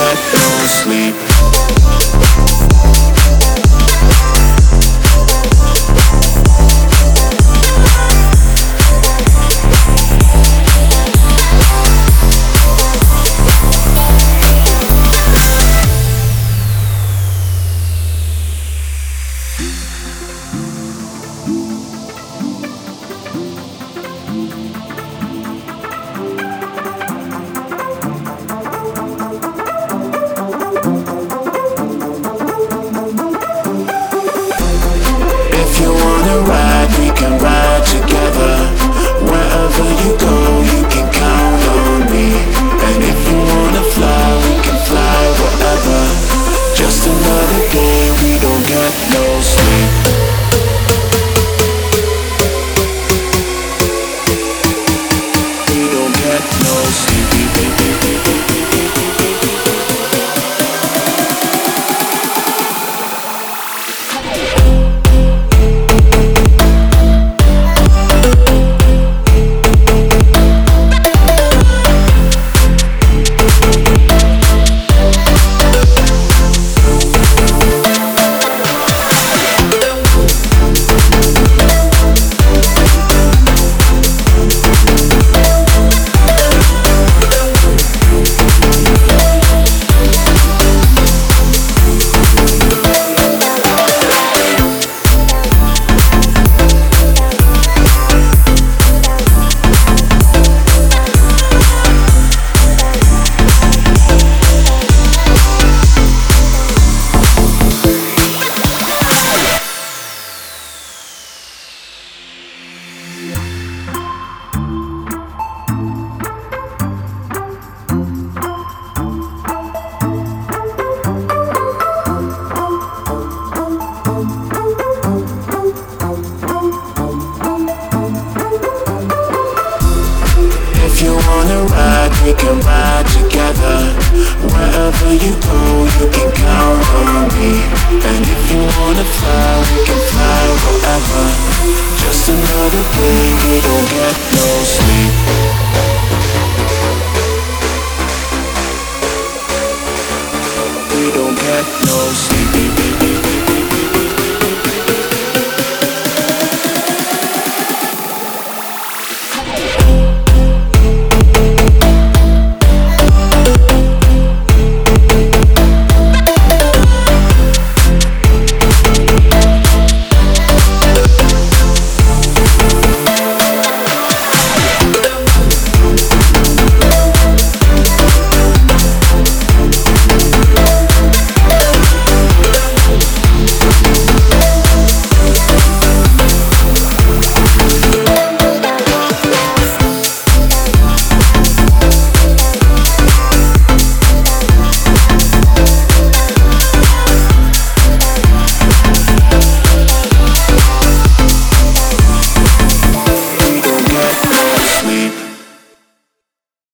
get no sleep. If you wanna ride, we can ride together. Wherever you go, you can count on me. And if you wanna fly, we can fly wherever. Just another day, we don't get no sleep.